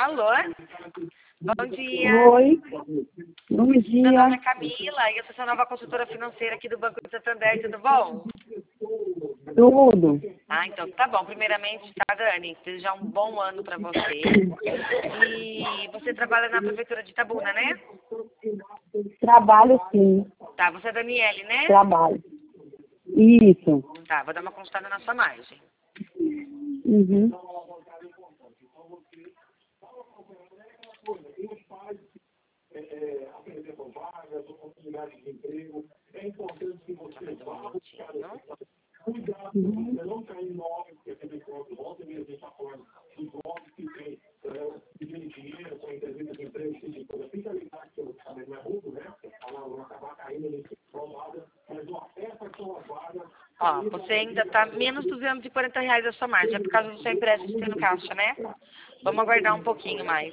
Alô? Bom dia. Oi, bom Meu dia. nome é Camila e eu sou a nova consultora financeira aqui do Banco do Santander, tudo bom? Tudo. Ah, então tá bom. Primeiramente, tá, Dani? Desejar um bom ano pra você. E você trabalha na Prefeitura de Itabuna, né? Trabalho sim, Tá, você é Daniele, né? trabalho. Isso. Tá, vou dar uma consultada na sua margem. Uhum. Só mais um minutinho. Ó, você ainda tá menos R$ 240 a sua margem. É por causa do seu empréstimo que tem no caixa, né? Vamos aguardar um pouquinho mais.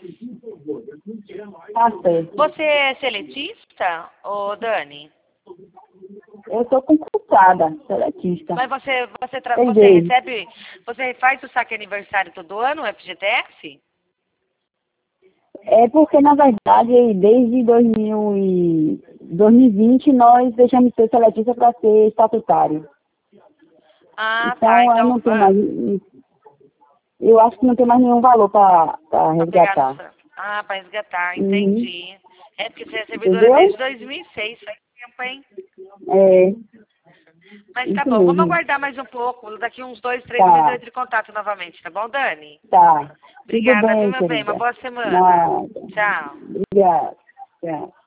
Tá certo. Você é seletista, ô Dani? Eu sou concursada, seletista. Mas você Peguei. recebe, você faz o saque aniversário todo ano, o FGTS? É porque, na verdade, desde 2020, nós deixamos de ser seletista para ser estatutário. Ah, tá. Então, eu não tenho mais... Eu acho que não tem mais nenhum valor para Pra pegar no resgatar. pra resgatar, Uhum. entendi. É porque você é servidora Entendeu? desde 2006, faz tempo, hein? É, Mas tá isso bom, vamos mesmo. aguardar mais um pouco. Daqui uns 2, 3 meses eu Tá, entro em contato novamente, tá bom, Dani? tá. Tudo Obrigada, viu, bem, meu bem? Uma querida. boa semana. Nada. Tchau. Obrigada. Tchau.